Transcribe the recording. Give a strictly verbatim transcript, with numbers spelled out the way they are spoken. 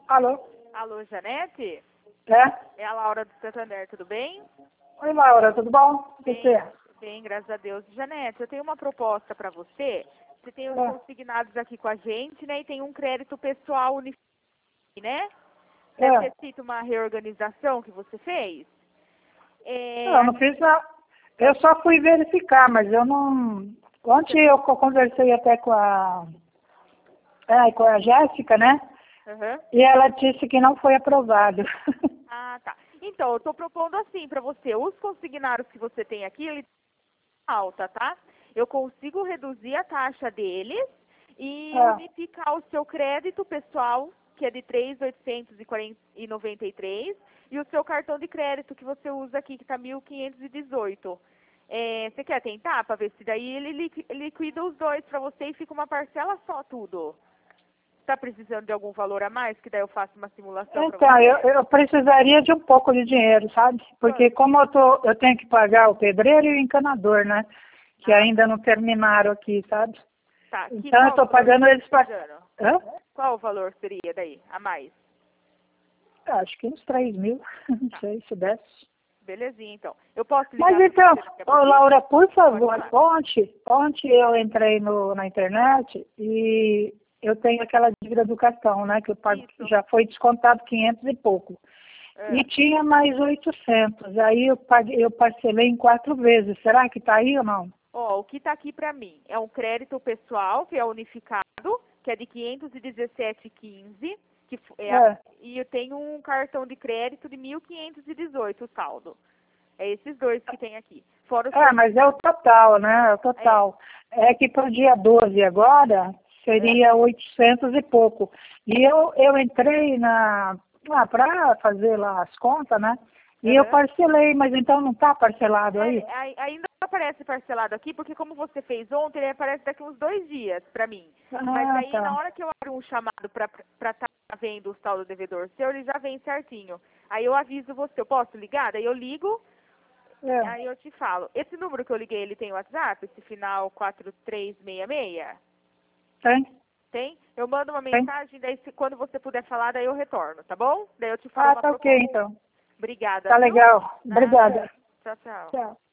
Alô? Alô, Janete? É? É a Laura do Santander, tudo bem? Oi, Laura, tudo bom? E Bem, você? bem, graças a Deus. Janete, eu tenho uma proposta para você. Você tem os É. consignados aqui com a gente, né? E tem um crédito pessoal unificado, né? Deve É. ter sido uma reorganização que você fez. É, Não, eu não fiz nada. Eu só fui verificar, mas eu não... Ontem eu co- conversei até com a... É, com a Jéssica, né? Aham. E ela disse que não foi aprovado. Ah, tá. Então, eu estou propondo assim para você. Os consignados que você tem aqui, ele alta, tá? Eu consigo reduzir a taxa deles e É. unificar o seu crédito pessoal, que é de três mil oitocentos e noventa e três, e o seu cartão de crédito que você usa aqui, que está mil quinhentos e dezoito. É, você quer tentar para ver se daí ele liqui- liquida os dois para você e fica uma parcela só tudo? Está precisando de algum valor a mais? Que daí eu faço uma simulação para Então, você? eu, eu precisaria de um pouco de dinheiro, sabe? Porque como eu, tô, eu tenho que pagar o pedreiro e o encanador, né? Que Ah, ainda não terminaram aqui, sabe? tá. Que, Então eu qual o estou valor pagando que eles tá para... precisando? Hã? Qual o valor seria daí, a mais? Acho que uns três mil, não Tá. sei se desce. Belezinha, então. Eu posso Mas ligar para então, você daqui a ô pouquinho? Laura, por Pode favor, falar. ontem, ontem eu entrei no, na internet e eu tenho aquela dívida do cartão, né? Que eu pago, Isso. já foi descontado quinhentos e pouco. É. E tinha mais oitocentos. Aí eu, paguei, eu parcelei em quatro vezes. Será que está aí ou não? Ó, o que está aqui para mim é um crédito pessoal, que é unificado, que é de quinhentos e dezessete e quinze, que f- é a- É. e eu tenho um cartão de crédito de mil quinhentos e dezoito, o saldo. É esses dois que tem aqui. Fora o É, seu... mas é o total, né? É o É. total. É que para o dia doze agora É. seria oitocentos e pouco. E eu, eu entrei na ah, para fazer lá as contas, né? E eu Aham. parcelei, mas então não está parcelado aí? É, ai- ainda aparece parcelado aqui, porque como você fez ontem, ele aparece daqui uns dois dias para mim. Mas Ah, aí, tá. na hora que eu abro um chamado para estar vendo o saldo do devedor seu, ele já vem certinho. Aí eu aviso você, eu posso ligar? Daí eu ligo, É. aí eu te falo. Esse número que eu liguei, ele tem WhatsApp? Esse final quatro três seis seis? Tem? Tem? Eu mando uma Tem? mensagem, daí se, quando você puder falar, daí eu retorno, tá bom? Daí eu te falo Ah, uma tá ok proposta. então. Obrigada, Tá viu? legal. Nada. Obrigada. Tchau, tchau. Tchau.